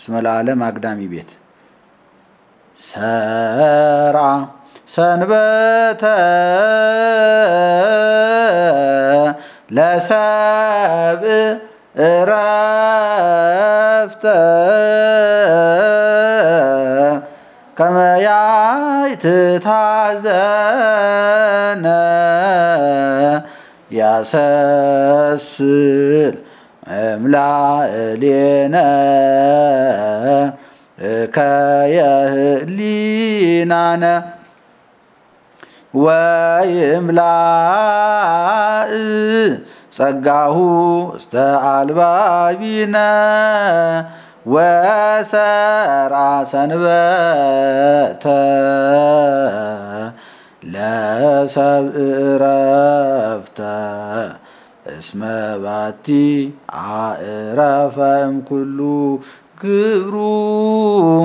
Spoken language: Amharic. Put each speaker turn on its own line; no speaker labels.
እስመ ለዓለም አግዳሚ ቤት ሰርዓ ሰንበተ ለሰብእ ዕረፍተ ከመ ያይትታዘነ ያሰስል እምላእሌነ ከየህሊናነ ወይምላእ ጸጋሁ እስተ አልባቢነ ወሰርዓ ሰንበተ ለሰብእ ዕረፍተ እስመ ባቲ አዕረፈ እምኩሉ ግብሩ